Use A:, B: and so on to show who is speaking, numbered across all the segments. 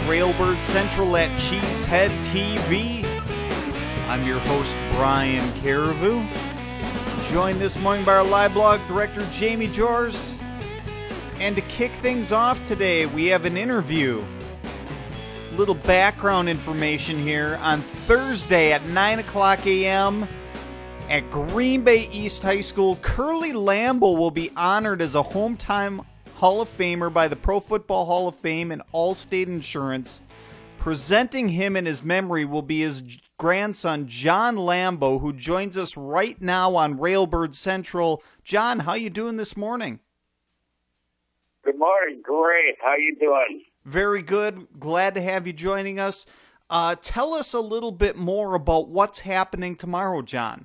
A: Railbird Central at Cheesehead TV. I'm your host, Brian Carreveau. Joined this morning by our live blog director, Jamie Jors. And to kick things off today, we have an interview. Little background information here. On Thursday at 9 o'clock a.m. at Green Bay East High School, Curly Lambeau will be honored as a hometown Hall of Famer by the Pro Football Hall of Fame and Allstate Insurance. Presenting him in his memory will be his grandson, John Lambeau, who joins us right now on Railbird Central. John, how you doing this morning?
B: Good morning. Great. How you doing?
A: Very good. Glad to have you joining us. Tell us a little bit more about what's happening tomorrow, John.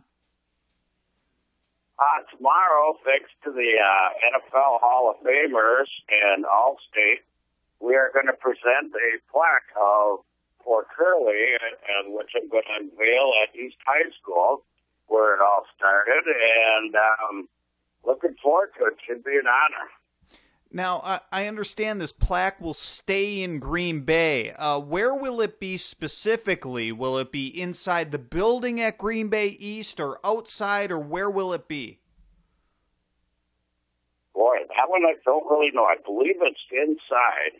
B: Tomorrow, thanks to the NFL Hall of Famers and Allstate, we are going to present a plaque for Curly, and which I'm going to unveil at East High School, where it all started, and looking forward to it. Should be an honor.
A: Now, I understand this plaque will stay in Green Bay. Where will it be specifically? Will it be inside the building at Green Bay East or outside, or where will it be?
B: Boy, that one I don't really know. I believe it's inside.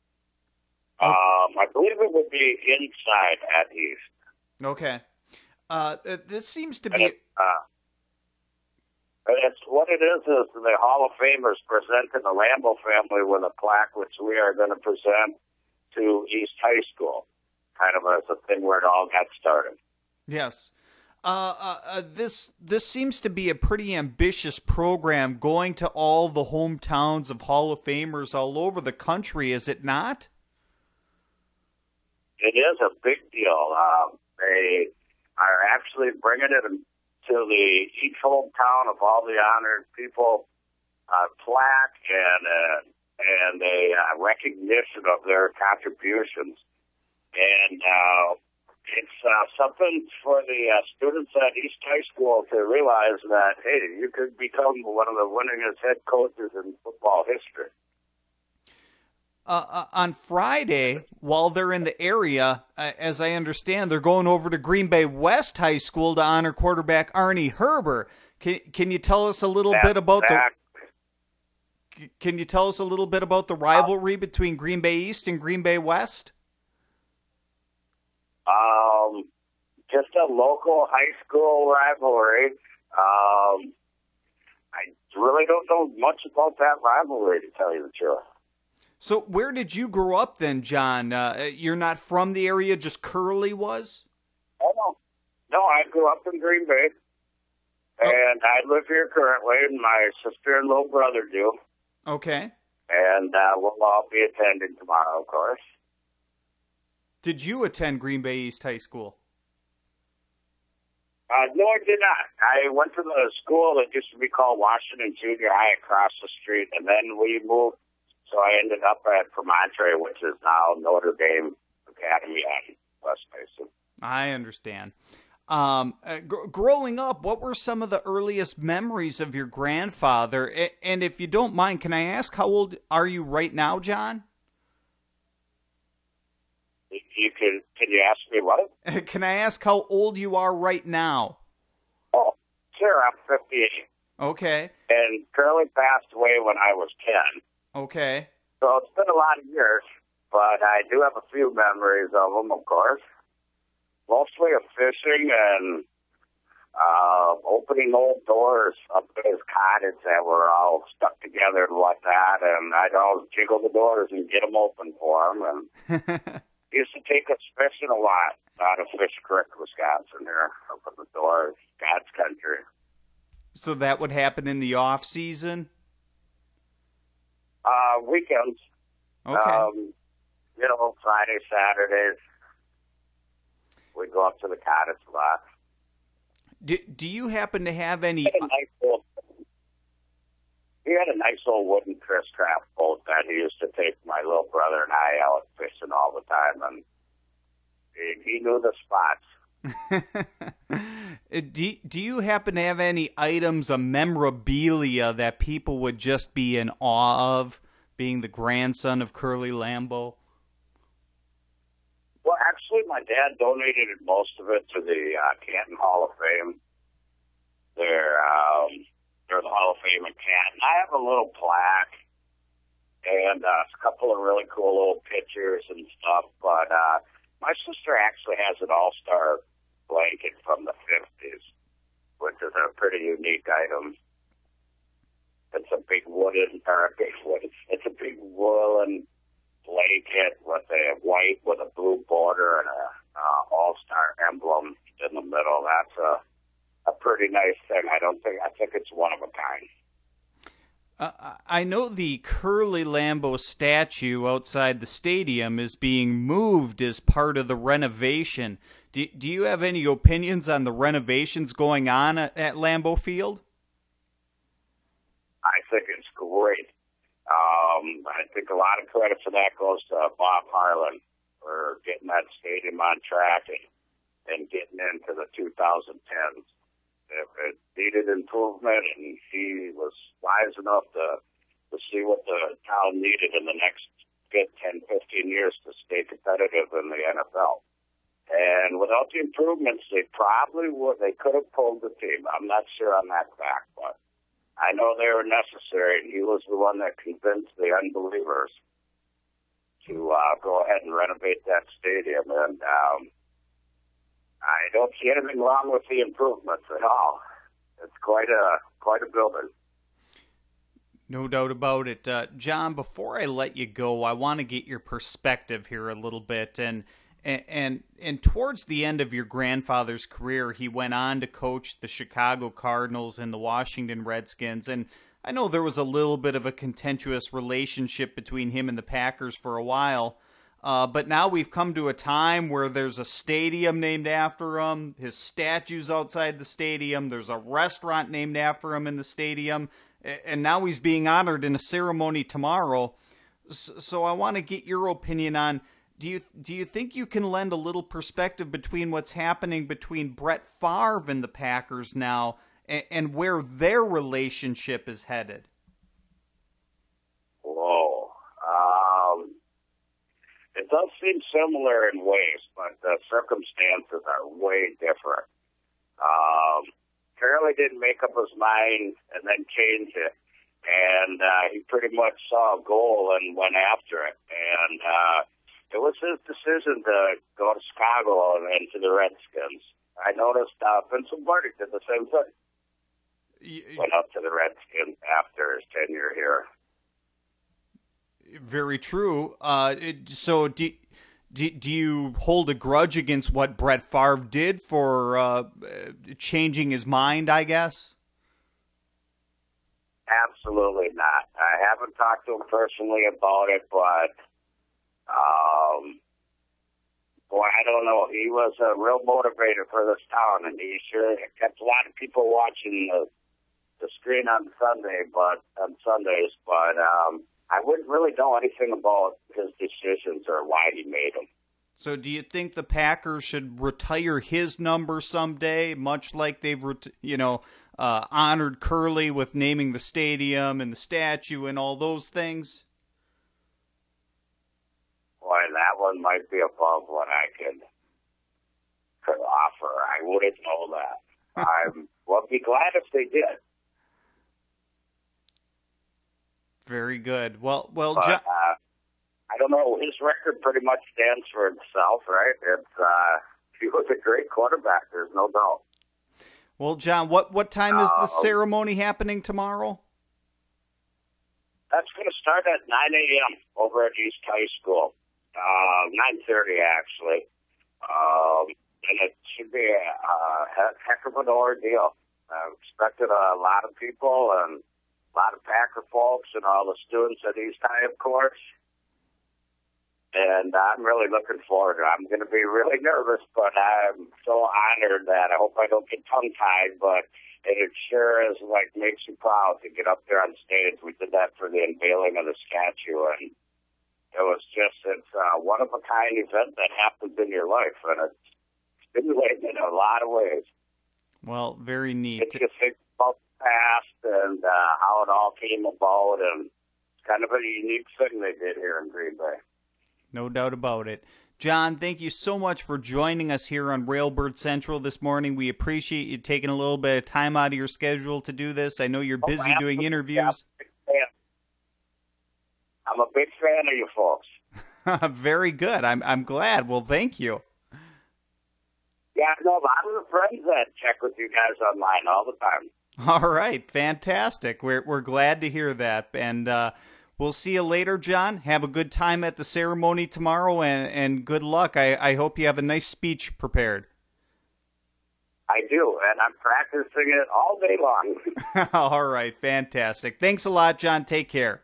B: I believe it would be inside at East.
A: Okay. This seems to be...
B: It's what it is the Hall of Famers presenting the Lambeau family with a plaque, which we are going to present to East High School, kind of as a thing where it all got started.
A: Yes. This seems to be a pretty ambitious program, going to all the hometowns of Hall of Famers all over the country, is it not?
B: It is a big deal. They are actually bringing it to each hometown of all the honored people, plaque and a recognition of their contributions. And it's something for the students at East High School to realize that, hey, you could become one of the winningest head coaches in football history.
A: On Friday, while they're in the area, as I understand, they're going over to Green Bay West High School to honor quarterback Arnie Herber. Can you tell us a little bit about Can you tell us a little bit about the rivalry between Green Bay East and Green Bay West?
B: Just a local high school rivalry. I really don't know much about that rivalry, to tell you the truth.
A: So where did you grow up then, John? You're not from the area, just Curly was?
B: Oh, no, I grew up in Green Bay, and I live here currently, and my sister and little brother do.
A: Okay.
B: And we'll all be attending tomorrow, of course.
A: Did you attend Green Bay East High School?
B: No, I did not. I went to the school that used to be called Washington Junior High across the street, and then we moved. So I ended up at Vermontre, which is now Notre Dame Academy on West Mason.
A: I understand. Growing up, what were some of the earliest memories of your grandfather? And if you don't mind, can I ask how old are you right now, John?
B: Can you ask me what?
A: Can I ask how old you are right now?
B: Oh, sure, I'm 58.
A: Okay.
B: And Curly passed away when I was 10.
A: Okay.
B: So it's been a lot of years, but I do have a few memories of them, of course. Mostly of fishing and opening old doors up in his cottage that were all stuck together and whatnot, and I'd always jiggle the doors and get them open for him. And he used to take us fishing a lot out of Fish Creek, Wisconsin, there, up in the doors, God's country.
A: So that would happen in the off season?
B: Weekends.
A: Okay.
B: Friday, Saturdays. We go up to the cottage a lot.
A: Do you happen to have any...
B: He had a nice old wooden Chris Craft boat that he used to take my little brother and I out fishing all the time, and he knew the spots.
A: Do you happen to have any items of memorabilia that people would just be in awe of, being the grandson of Curly Lambeau?
B: my dad donated most of it to the Canton Hall of Fame. They're the Hall of Fame in Canton. I have a little plaque and a couple of really cool little pictures and stuff. But my sister actually has an All-Star blanket from the 50s, which is a pretty unique item. It's a big it's a big woolen blanket with a white with a blue border and a All-Star emblem in the middle. That's a pretty nice thing. I think it's one of a kind.
A: I know the Curly Lambeau statue outside the stadium is being moved as part of the renovation. Do you have any opinions on the renovations going on at Lambeau Field?
B: I think it's great. I think a lot of credit for that goes to Bob Harlan for getting that stadium on track and getting into the 2010s. It needed improvement, and he was wise enough to see what the town needed in the next 10, 15 years to stay competitive in the NFL. And without the improvements, they could have pulled the team. I'm not sure on that fact, but I know they were necessary, and he was the one that convinced the unbelievers to go ahead and renovate that stadium. And I don't see anything wrong with the improvements at all. It's quite a building.
A: No doubt about it. John, before I let you go, I want to get your perspective here a little bit. And towards the end of your grandfather's career, he went on to coach the Chicago Cardinals and the Washington Redskins. And I know there was a little bit of a contentious relationship between him and the Packers for a while. But now we've come to a time where there's a stadium named after him. His statue's outside the stadium. There's a restaurant named after him in the stadium. And now he's being honored in a ceremony tomorrow. So I want to get your opinion on, do you think you can lend a little perspective between what's happening between Brett Favre and the Packers now and where their relationship is headed?
B: Whoa. It does seem similar in ways, but the circumstances are way different. Curly didn't make up his mind and then change it. And he pretty much saw a goal and went after it. And it was his decision to go to Chicago and to the Redskins. I noticed Vince Lombardi did the same thing. Went up to the Redskins after his tenure here.
A: Very true. So do you hold a grudge against what Brett Favre did for changing his mind, I guess?
B: Absolutely not. I haven't talked to him personally about it, but boy, I don't know. He was a real motivator for this town, and he sure kept a lot of people watching the screen on Sundays, but I wouldn't really know anything about his decisions or why he made them.
A: So do you think the Packers should retire his number someday, much like they've, honored Curly with naming the stadium and the statue and all those things?
B: Boy, that one might be above what I could offer. I wouldn't know that. I'd be glad if they did.
A: Very good. Well,
B: but, I don't know. His record pretty much stands for itself, right? He was a great quarterback. There's no doubt.
A: Well, John, what time is the ceremony happening tomorrow?
B: That's going to start at 9 a.m. over at East High School. 9:30 actually. And it should be a heck of an ordeal. I've expected a lot of people and a lot of Packer folks and all the students at East High, of course. And I'm really looking forward to it. I'm going to be really nervous, but I'm so honored that I hope I don't get tongue-tied, but it sure is makes you proud to get up there on stage. We did that for the unveiling of the statue, and it's a one-of-a-kind event that happens in your life, and it's stimulating in a lot of ways.
A: Well, very neat.
B: It's just think about the past and how it all came about, and it's kind of a unique thing they did here in Green Bay.
A: No doubt about it. John, thank you so much for joining us here on Railbird Central this morning. We appreciate you taking a little bit of time out of your schedule to do this. I know you're busy doing interviews.
B: I'm a big fan of you folks.
A: Very good. I'm glad. Well, thank you.
B: Yeah, no, a lot of the friends that check with you guys online all the time.
A: All right, fantastic. We're glad to hear that, and we'll see you later, John. Have a good time at the ceremony tomorrow, and good luck. I hope you have a nice speech prepared.
B: I do, and I'm practicing it all day long.
A: All right, fantastic. Thanks a lot, John. Take care.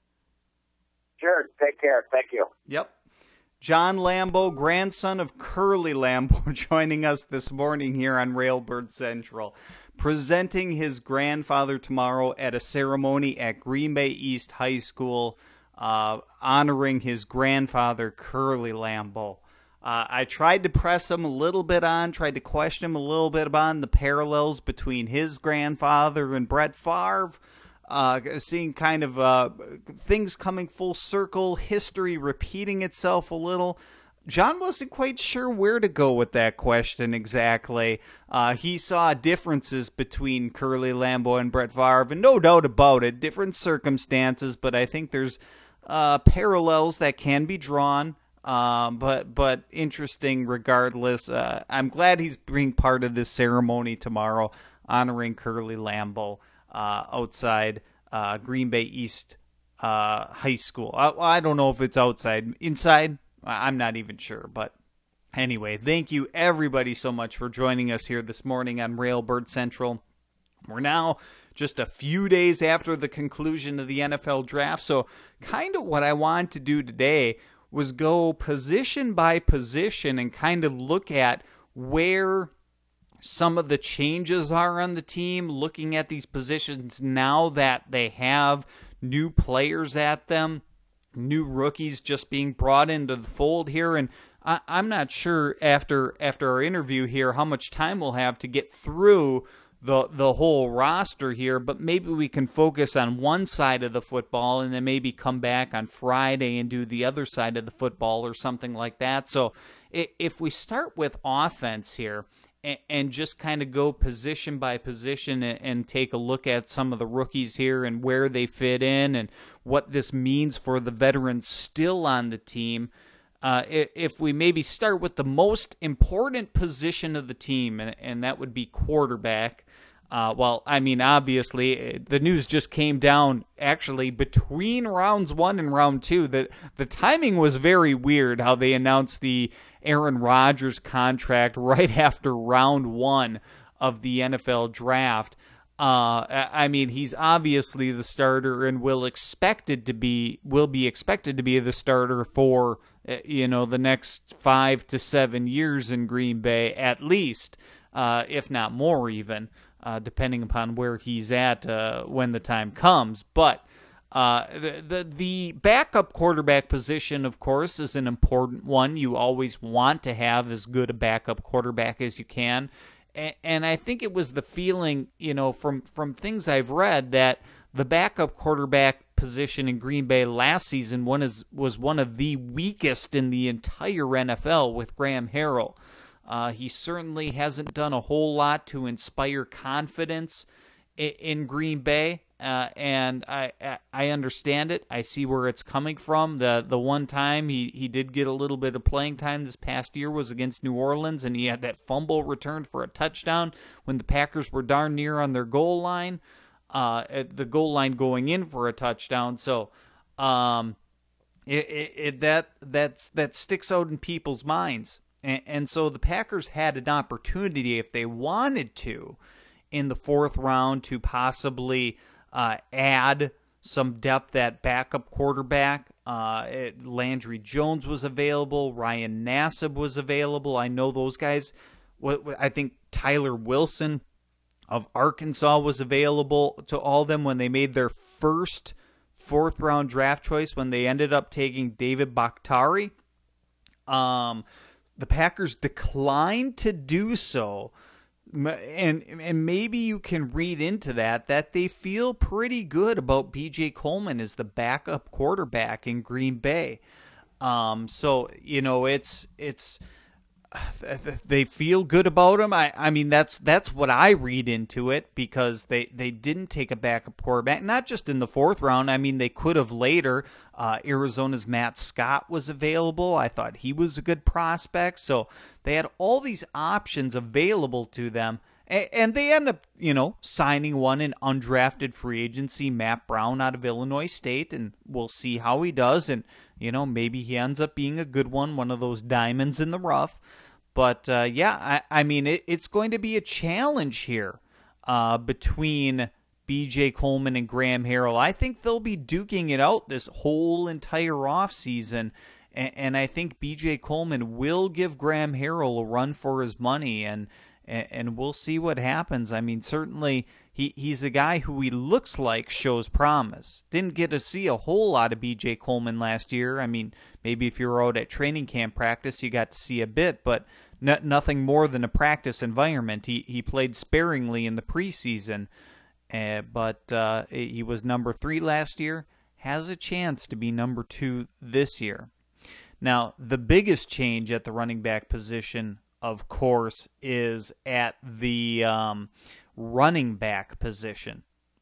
B: Sure, take care. Thank you.
A: Yep. John Lambo, grandson of Curly Lambo, joining us this morning here on Railbird Central, presenting his grandfather tomorrow at a ceremony at Green Bay East High School, honoring his grandfather, Curly Lambo. I tried to press him a little bit on, tried to question him a little bit on the parallels between his grandfather and Brett Favre. Seeing kind of things coming full circle, history repeating itself a little. John wasn't quite sure where to go with that question exactly. He saw differences between Curly Lambeau and Brett Favre, and no doubt about it, different circumstances, but I think there's parallels that can be drawn, but interesting regardless. I'm glad he's being part of this ceremony tomorrow, honoring Curly Lambeau. Outside Green Bay East High School. I don't know if it's outside. Inside? I'm not even sure. But anyway, thank you everybody so much for joining us here this morning on Railbird Central. We're now just a few days after the conclusion of the NFL draft. So kind of what I wanted to do today was go position by position and kind of look at where some of the changes are on the team, looking at these positions now that they have new players at them, new rookies just being brought into the fold here. And I'm not sure after our interview here how much time we'll have to get through the whole roster here, but maybe we can focus on one side of the football and then maybe come back on Friday and do the other side of the football or something like that. So if we start with offense here, and just kind of go position by position and take a look at some of the rookies here and where they fit in and what this means for the veterans still on the team. If we maybe start with the most important position of the team, and that would be quarterback. Well, I mean, obviously, the news just came down actually between rounds 1 and round 2. The timing was very weird how they announced the Aaron Rodgers contract right after round 1 of the NFL draft. I mean, he's obviously the starter and will be expected to be the starter for the next 5 to 7 years in Green Bay at least, if not more even. Depending upon where he's at when the time comes. But the backup quarterback position, of course, is an important one. You always want to have as good a backup quarterback as you can. And I think it was the feeling, from things I've read, that the backup quarterback position in Green Bay last season was one of the weakest in the entire NFL with Graham Harrell. He certainly hasn't done a whole lot to inspire confidence in Green Bay, and I understand it. I see where it's coming from. The one time he did get a little bit of playing time this past year was against New Orleans, and he had that fumble returned for a touchdown when the Packers were darn near on their goal line, at the goal line going in for a touchdown. So that sticks out in people's minds. And so the Packers had an opportunity, if they wanted to, in the 4th round to possibly add some depth at backup quarterback. Landry Jones was available. Ryan Nassib was available. I know those guys. I think Tyler Wilson of Arkansas was available to all of them when they made their first 4th round draft choice when they ended up taking David Bakhtiari. The Packers declined to do so, and maybe you can read into that they feel pretty good about B.J. Coleman as the backup quarterback in Green Bay. So it's they feel good about him. I mean that's what I read into it, because they didn't take a backup quarterback, not just in the fourth round. I mean, they could have later. Arizona's Matt Scott was available. I thought he was a good prospect. So they had all these options available to them. And they end up, signing one in undrafted free agency, Matt Brown out of Illinois State, and we'll see how he does. And, maybe he ends up being a good one of those diamonds in the rough. But, I mean, it's going to be a challenge here between B.J. Coleman and Graham Harrell. I think they'll be duking it out this whole entire offseason. And I think B.J. Coleman will give Graham Harrell a run for his money, and we'll see what happens. I mean, certainly he's a guy who he looks like shows promise. Didn't get to see a whole lot of B.J. Coleman last year. I mean, maybe if you were out at training camp practice, you got to see a bit, but nothing more than a practice environment. He played sparingly in the preseason, but he was number 3 last year. Has a chance to be number 2 this year. Now, the biggest change at the running back position, of course, is at the running back position.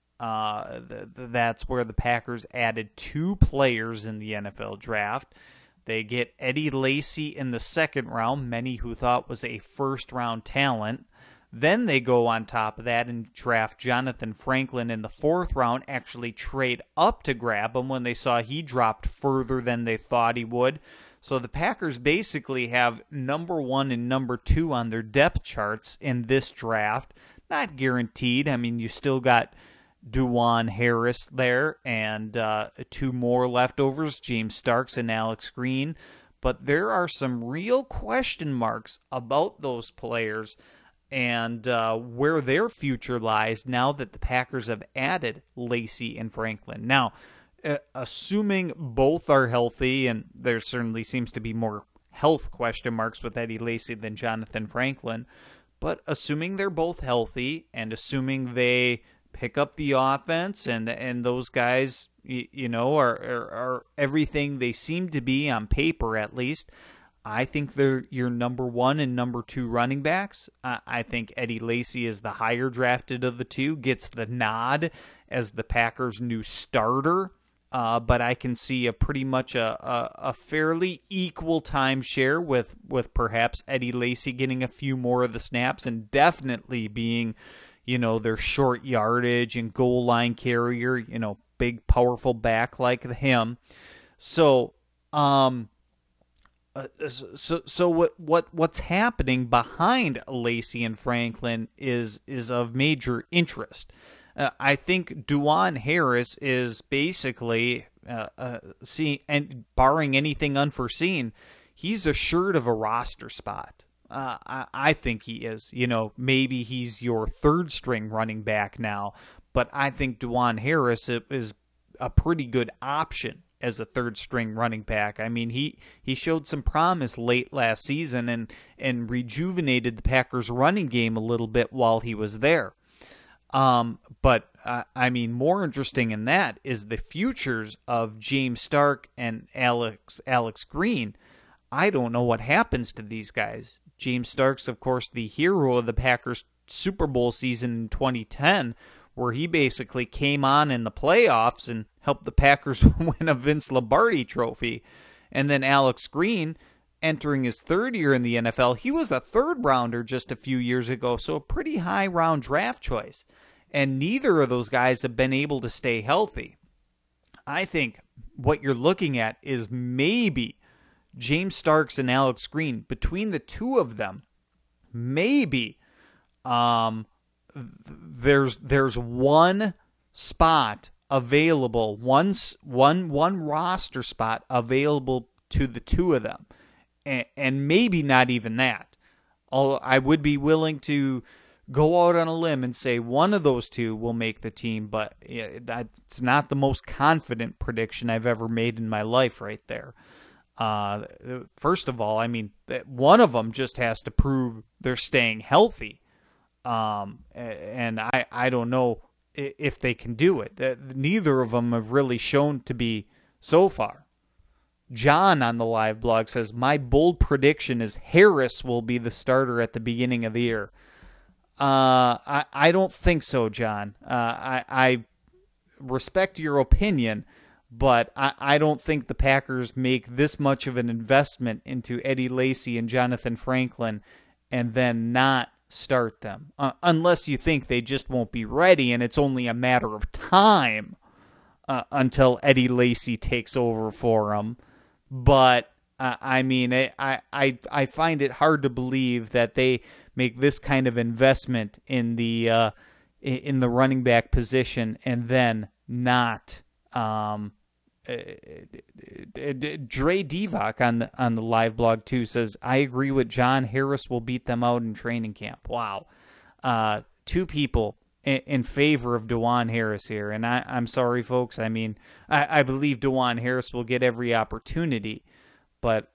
A: That's where the Packers added 2 players in the NFL draft. They get Eddie Lacy in the second round, many who thought was a first-round talent. Then they go on top of that and draft Jonathan Franklin in the fourth round, actually trade up to grab him when they saw he dropped further than they thought he would. So the Packers basically have number 1 and number 2 on their depth charts in this draft. Not guaranteed. I mean, you still got Duwan Harris there and 2 more leftovers, James Starks and Alex Green. But there are some real question marks about those players and where their future lies now that the Packers have added Lacy and Franklin. Now, assuming both are healthy, and there certainly seems to be more health question marks with Eddie Lacy than Jonathan Franklin, but assuming they're both healthy and assuming they pick up the offense and those guys, are everything they seem to be on paper at least, I think they're your number 1 and number 2 running backs. I think Eddie Lacy is the higher drafted of the two, gets the nod as the Packers' new starter. But I can see a pretty much a fairly equal timeshare with perhaps Eddie Lacy getting a few more of the snaps and definitely being, their short yardage and goal line carrier, big powerful back like him. So, what's happening behind Lacy and Franklin is of major interest. I think Duwan Harris is basically, and barring anything unforeseen, he's assured of a roster spot. I think he is. Maybe he's your third-string running back now, but I think Duwan Harris is a pretty good option as a third-string running back. I mean, he showed some promise late last season and rejuvenated the Packers' running game a little bit while he was there. But I mean, more interesting in that is the futures of James Stark and Alex Green. I don't know what happens to these guys. James Stark's, of course, the hero of the Packers' Super Bowl season in 2010, where he basically came on in the playoffs and helped the Packers win a Vince Lombardi trophy. And then Alex Green, entering his third year in the NFL, he was a third-rounder just a few years ago, so a pretty high-round draft choice. And neither of those guys have been able to stay healthy. I think what you're looking at is maybe James Starks and Alex Green. Between the two of them, maybe there's one spot available, one roster spot available to the two of them, and maybe not even that. Although I would be willing to go out on a limb and say one of those two will make the team, but that's not the most confident prediction I've ever made in my life right there. First of all, I mean, one of them just has to prove they're staying healthy. And I don't know if they can do it. Neither of them have really shown to be so far. John on the live blog says, my bold prediction is Harris will be the starter at the beginning of the year. I don't think so, John. I respect your opinion, but I don't think the Packers make this much of an investment into Eddie Lacy and Jonathan Franklin and then not start them. Unless you think they just won't be ready and it's only a matter of time until Eddie Lacy takes over for them. But, I find it hard to believe that they make this kind of investment in the running back position and then not Dre Divock on the live blog too says, I agree with John. Harris will beat them out in training camp. Wow. Two people in favor of DeJuan Harris here. And I'm sorry, folks. I mean, I believe DeJuan Harris will get every opportunity. But,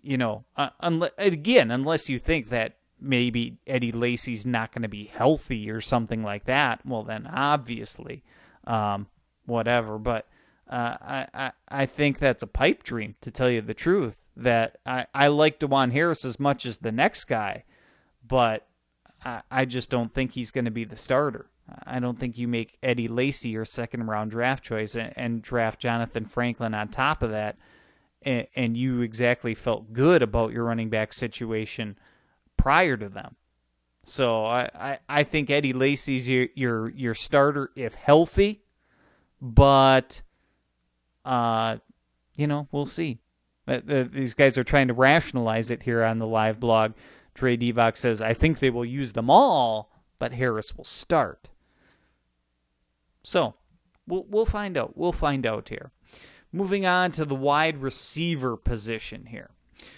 A: unless you think that maybe Eddie Lacy's not going to be healthy or something like that, well, then obviously, whatever. But I think that's a pipe dream, to tell you the truth. That I like DeJuan Harris as much as the next guy, but I just don't think he's going to be the starter. I don't think you make Eddie Lacy your second-round draft choice and draft Jonathan Franklin on top of that, and you exactly felt good about your running back situation prior to them. So I think Eddie Lacy's your starter if healthy, but we'll see. These guys are trying to rationalize it here on the live blog. Dre Divock says, I think they will use them all, but Harris will start. So we'll find out. We'll find out here. Moving on to the wide receiver position here.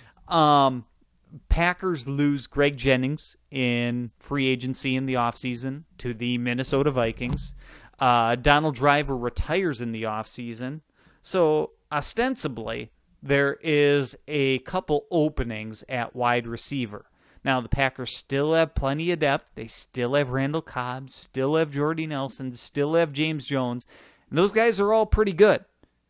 A: Packers lose Greg Jennings in free agency in the offseason to the Minnesota Vikings. Donald Driver retires in the offseason. So ostensibly, there is a couple openings at wide receiver. Now, the Packers still have plenty of depth. They still have Randall Cobb, still have Jordy Nelson, still have James Jones. And those guys are all pretty good.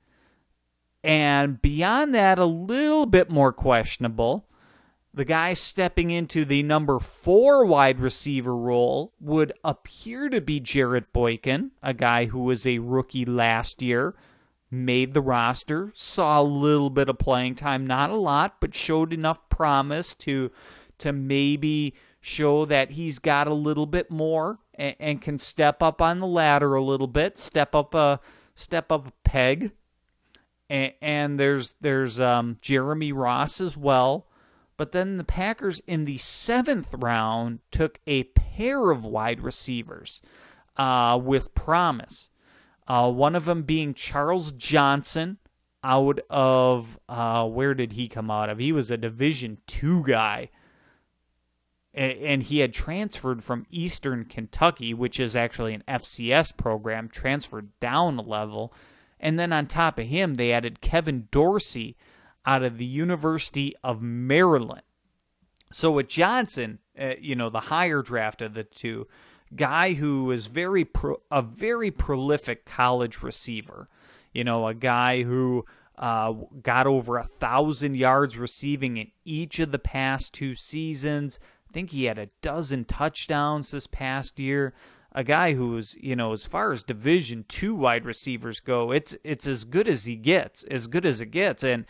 A: And beyond that, a little bit more questionable, the guy stepping into the number 4 wide receiver role would appear to be Jarrett Boykin, a guy who was a rookie last year, made the roster, saw a little bit of playing time, not a lot, but showed enough promise to maybe show that he's got a little bit more and can step up on the ladder a little bit, step up a peg. And there's Jeremy Ross as well. But then the Packers in the 7th round took a pair of wide receivers with promise. One of them being Charles Johnson out of, where did he come out of? He was a Division II guy. And he had transferred from Eastern Kentucky, which is actually an FCS program, transferred down a level. And then on top of him, they added Kevin Dorsey out of the University of Maryland. So with Johnson, the higher draft of the two, guy who is a very prolific college receiver, a guy who got over 1,000 yards receiving in each of the past 2 seasons. I think he had a dozen touchdowns this past year. A guy who's, as far as Division II wide receivers go, it's as good as he gets, as good as it gets. And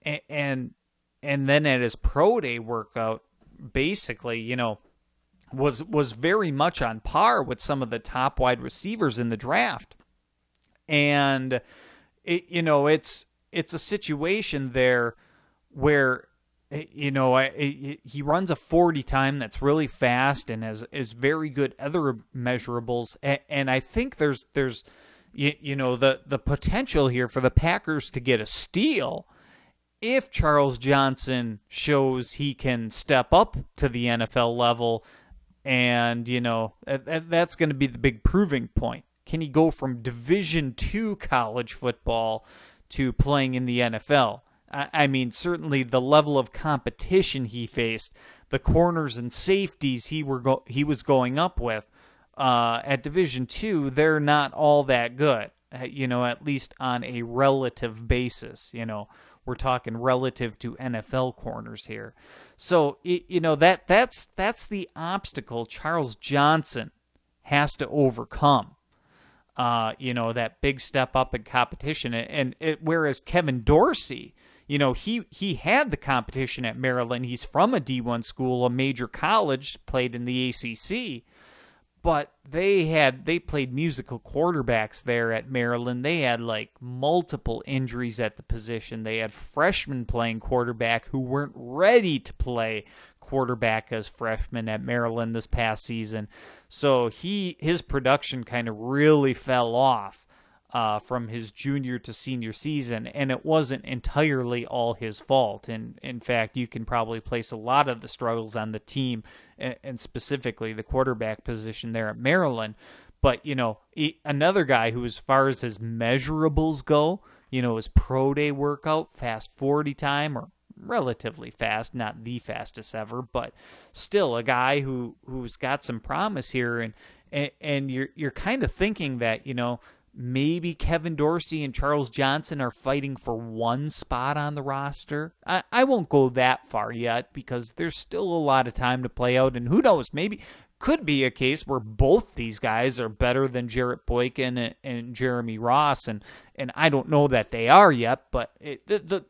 A: then at his pro day workout, basically, was very much on par with some of the top wide receivers in the draft. And it's a situation there where he runs a 40 time that's really fast and is very good other measurables. And I think there's the potential here for the Packers to get a steal if Charles Johnson shows he can step up to the NFL level. And, that's going to be the big proving point. Can he go from Division II college football to playing in the NFL? I mean, certainly the level of competition he faced, the corners and safeties he was going up with at Division II, they're not all that good, at least on a relative basis. we're talking relative to NFL corners here. So, that's the obstacle Charles Johnson has to overcome. That big step up in competition. Whereas Kevin Dorsey, he had the competition at Maryland. He's from a D1 school, a major college, played in the ACC. But they played musical quarterbacks there at Maryland. They had like multiple injuries at the position. They had freshmen playing quarterback who weren't ready to play quarterback as freshmen at Maryland this past season. So his production kind of really fell off from his junior to senior season, and it wasn't entirely all his fault. And in fact, you can probably place a lot of the struggles on the team, and specifically the quarterback position there at Maryland. But, another guy who, as far as his measurables go, his pro day workout, fast 40 time, or relatively fast, not the fastest ever, but still a guy who's got some promise here. And you're kind of thinking that, maybe Kevin Dorsey and Charles Johnson are fighting for one spot on the roster. I won't go that far yet because there's still a lot of time to play out, and who knows, maybe could be a case where both these guys are better than Jarrett Boykin and Jeremy Ross, and I don't know that they are yet, but the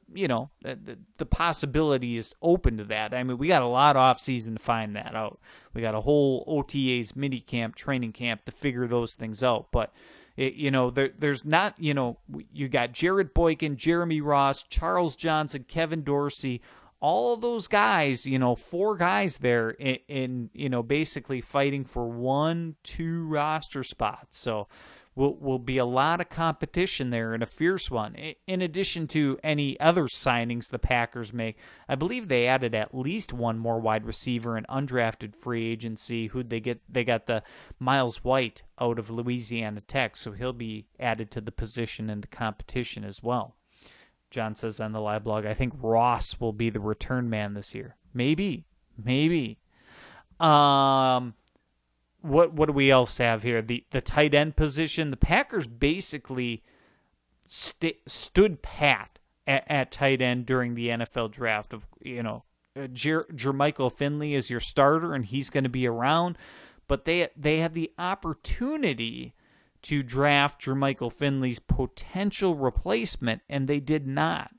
A: possibility is open to that. I mean, we got a lot of offseason to find that out. We got a whole OTAs, mini camp, training camp to figure those things out, but there's not, you got Jarrett Boykin, Jeremy Ross, Charles Johnson, Kevin Dorsey, all of those guys, 4 guys there in basically fighting for 1-2 roster spots. So will be a lot of competition there and a fierce one. In addition to any other signings the Packers make, I believe they added at least one more wide receiver in undrafted free agency. Who'd they get? They got the Miles White out of Louisiana Tech, so he'll be added to the position in the competition as well. John says on the live blog, I think Ross will be the return man this year. Maybe. What do we else have here? The tight end position. The Packers basically stood pat at tight end during the NFL draft. Jermichael Finley is your starter, and he's going to be around. But they had the opportunity to draft Jermichael Finley's potential replacement, and they did not.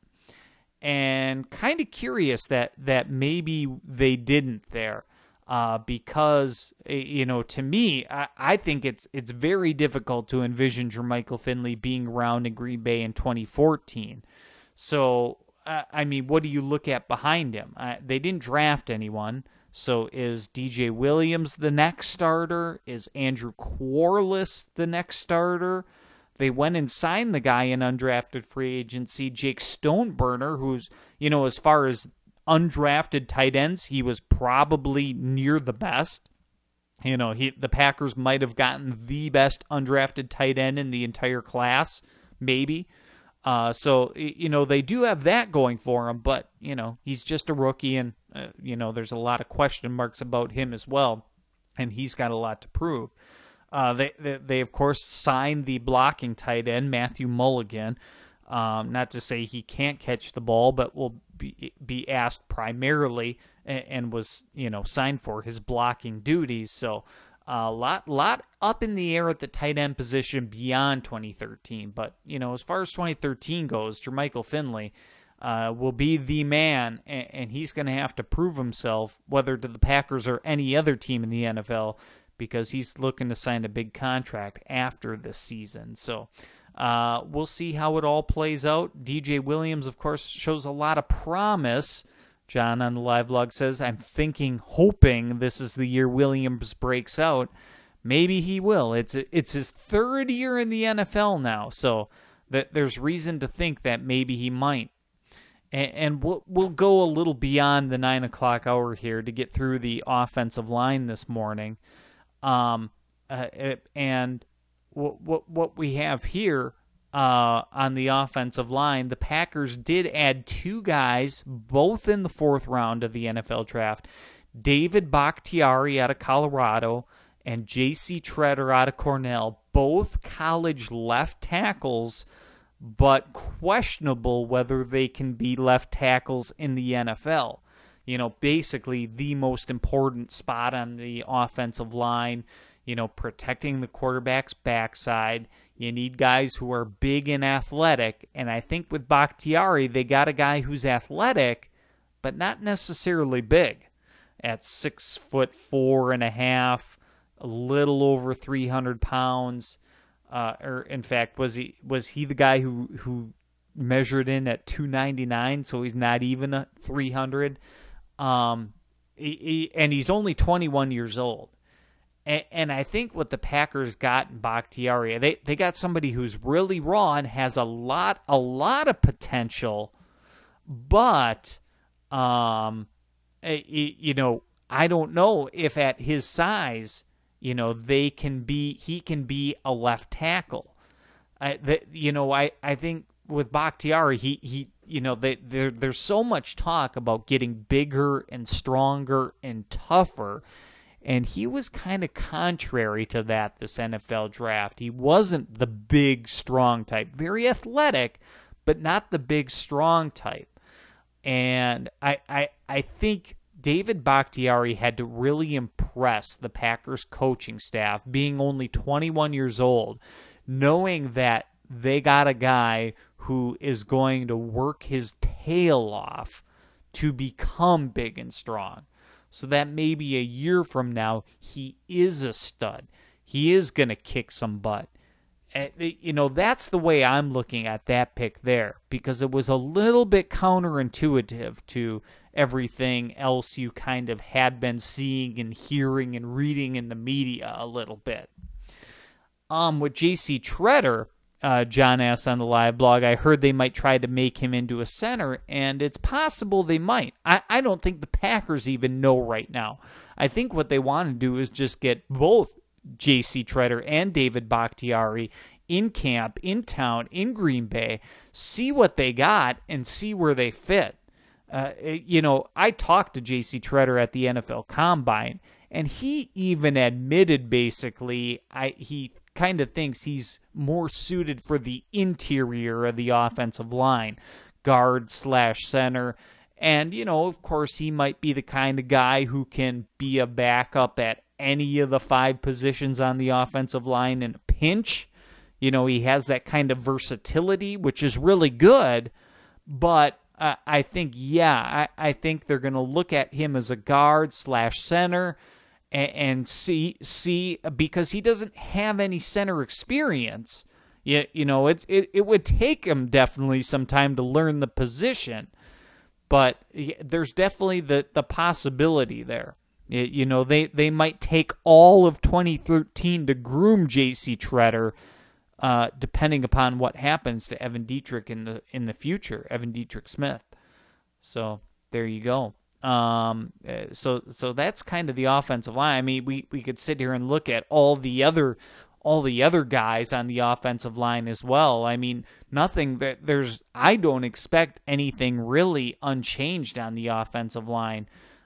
A: And kind of curious that maybe they didn't there. Because, to me, I think it's very difficult to envision Jermichael Finley being around in Green Bay in 2014. So, what do you look at behind him? They didn't draft anyone. So is DJ Williams the next starter? Is Andrew Quarless the next starter? They went and signed the guy in undrafted free agency, Jake Stoneburner, who's, as far as undrafted tight ends, he was probably near the best. The Packers might have gotten the best undrafted tight end in the entire class, maybe. So they do have that going for him, but, he's just a rookie, and, there's a lot of question marks about him as well, and he's got a lot to prove. They of course, signed the blocking tight end, Matthew Mulligan. Not to say he can't catch the ball, but will be asked primarily and was, signed for his blocking duties. So a lot up in the air at the tight end position beyond 2013. But, as far as 2013 goes, Jermichael Finley will be the man, and he's going to have to prove himself, whether to the Packers or any other team in the NFL, because he's looking to sign a big contract after this season. So we'll see how it all plays out. DJ Williams, of course, shows a lot of promise. John on the live blog says, I'm hoping this is the year Williams breaks out. Maybe he will. It's his 3rd year in the NFL now, so there's reason to think that maybe he might. And we'll go a little beyond the 9 o'clock hour here to get through the offensive line this morning. And what we have here on the offensive line, the Packers did add 2 guys, both in the 4th round of the NFL draft. David Bakhtiari out of Colorado and J.C. Treader out of Cornell, both college left tackles but questionable whether they can be left tackles in the NFL. Basically the most important spot on the offensive line, protecting the quarterback's backside. You need guys who are big and athletic, and I think with Bakhtiari, they got a guy who's athletic, but not necessarily big. At 6'4.5", a little over 300 pounds. Or in fact, was he the guy who measured in at 299? So he's not even a 300. And he's only 21 years old. And I think what the Packers got in Bakhtiari, they got somebody who's really raw and has a lot of potential, but I don't know if at his size, he can be a left tackle. I think with Bakhtiari, there's so much talk about getting bigger and stronger and tougher. And he was kind of contrary to that this NFL draft. He wasn't the big, strong type. Very athletic, but not the big, strong type. And I think David Bakhtiari had to really impress the Packers coaching staff, being only 21 years old, knowing that they got a guy who is going to work his tail off to become big and strong. So that maybe a year from now, he is a stud. He is going to kick some butt. That's the way I'm looking at that pick there, because it was a little bit counterintuitive to everything else you kind of had been seeing and hearing and reading in the media a little bit. With J.C. Tretter, John asks on the live blog, I heard they might try to make him into a center, and it's possible they might. I don't think the Packers even know right now. I think what they want to do is just get both J.C. Tretter and David Bakhtiari in camp, in town, in Green Bay, see what they got, and see where they fit. I talked to J.C. Tretter at the NFL Combine, and he even admitted basically he kind of thinks he's more suited for the interior of the offensive line, guard/center. And, of course, he might be the kind of guy who can be a backup at any of the 5 positions on the offensive line in a pinch. He has that kind of versatility, which is really good. But I think, I think they're going to look at him as a guard/center and see because he doesn't have any center experience. It would take him definitely some time to learn the position, but there's definitely the possibility there. They might take all of 2013 to groom J.C. Tretter, depending upon what happens to Evan Dietrich in the future, Evan Dietrich Smith. So there you go. So that's kind of the offensive line. I mean, we could sit here and look at all the other guys on the offensive line as well. I mean, I don't expect anything really unchanged on the offensive line.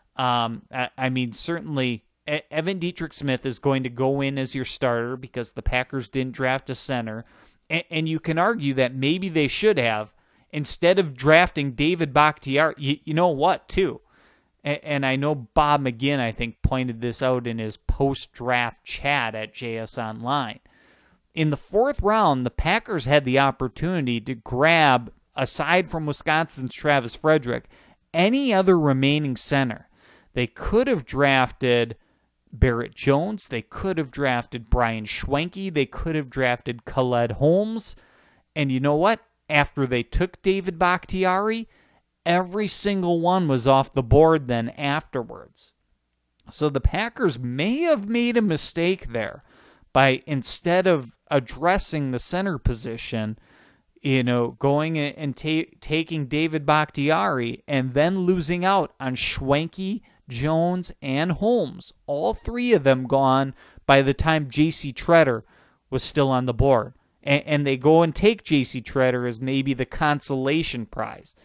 A: I mean, certainly Evan Dietrich Smith is going to go in as your starter because the Packers didn't draft a center. And you can argue that maybe they should have, instead of drafting David Bakhtiari. You know what, too? And I know Bob McGinn, I think, pointed this out in his post-draft chat at JS Online. In the 4th round, the Packers had the opportunity to grab, aside from Wisconsin's Travis Frederick, any other remaining center. They could have drafted Barrett Jones. They could have drafted Brian Schwenke. They could have drafted Khaled Holmes. And you know what? After they took David Bakhtiari, every single one was off the board then afterwards. So the Packers may have made a mistake there by, instead of addressing the center position, going and taking David Bakhtiari and then losing out on Schwenke, Jones, and Holmes. All 3 of them gone by the time J.C. Tretter was still on the board. And they go and take J.C. Tretter as maybe the consolation prize.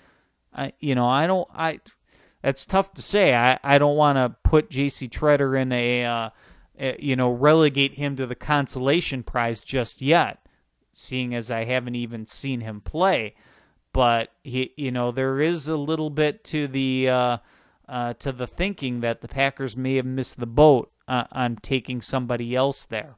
A: That's tough to say. I don't want to put J.C. Tretter in relegate him to the consolation prize just yet. seeing as I haven't even seen him play. But there is a little bit to the thinking that the Packers may have missed the boat on taking somebody else there.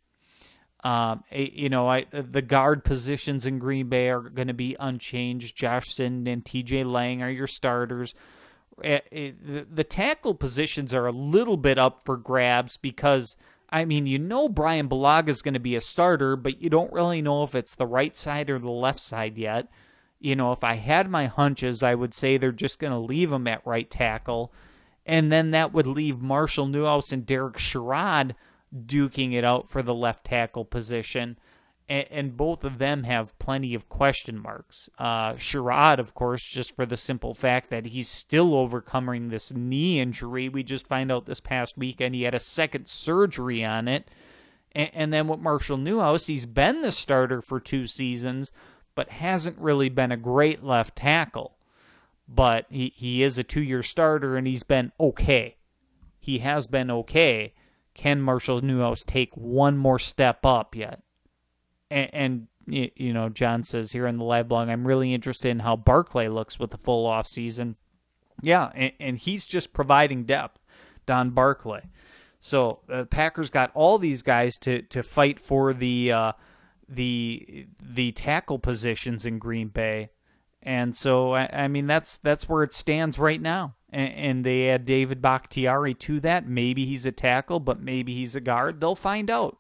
A: The guard positions in Green Bay are going to be unchanged. Josh Sitton and TJ Lang are your starters. The tackle positions are a little bit up for grabs because, Brian Bulaga is going to be a starter, but you don't really know if it's the right side or the left side yet. If I had my hunches, I would say they're just going to leave him at right tackle, and then that would leave Marshall Newhouse and Derek Sherrod duking it out for the left tackle position, and both of them have plenty of question marks. Sherrod, of course, just for the simple fact that he's still overcoming this knee injury. We just find out this past weekend he had a second surgery on it. And then with Marshall Newhouse, he's been the starter for 2 seasons, but hasn't really been a great left tackle. But he is a 2-year starter, and he's been okay. He has been okay. Can Marshall Newhouse take one more step up yet? And John says here in the live blog, I'm really interested in how Barclay looks with the full off season. Yeah, and he's just providing depth, Don Barclay. So the Packers got all these guys to fight for the tackle positions in Green Bay, and so that's where it stands right now. And they add David Bakhtiari to that. Maybe he's a tackle, but maybe he's a guard. They'll find out.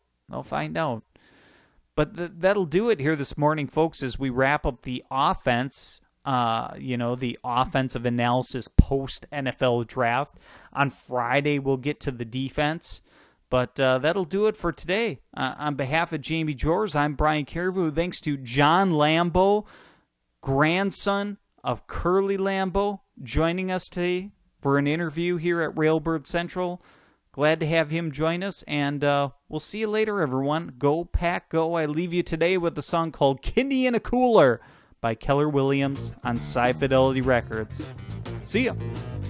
A: But that'll do it here this morning, folks, as we wrap up the offense. The offensive analysis post-NFL draft. On Friday, we'll get to the defense. But that'll do it for today. On behalf of Jamie Jors, I'm Brian Caribou. Thanks to John Lambo, grandson of Curly Lambeau, joining us today for an interview here at Railbird Central. Glad to have him join us, and we'll see you later, everyone. Go Pack Go. I leave you today with a song called Kindy in a Cooler by Keller Williams on Sci Fidelity Records. See ya.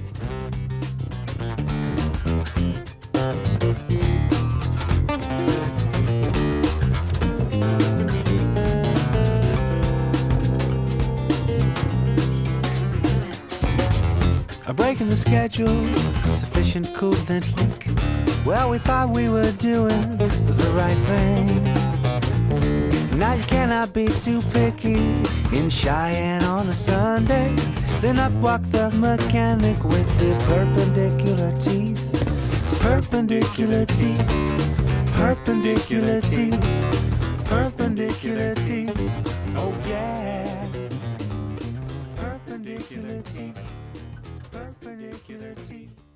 C: A break in the schedule, sufficient coolant leak. Well, we thought we were doing the right thing. Now you cannot be too picky in Cheyenne on a Sunday. Then up walked the mechanic with the perpendicular teeth. Perpendicular teeth. Perpendicular teeth. Perpendicular teeth. Oh yeah. Perpendicular teeth. Perpendicular teeth.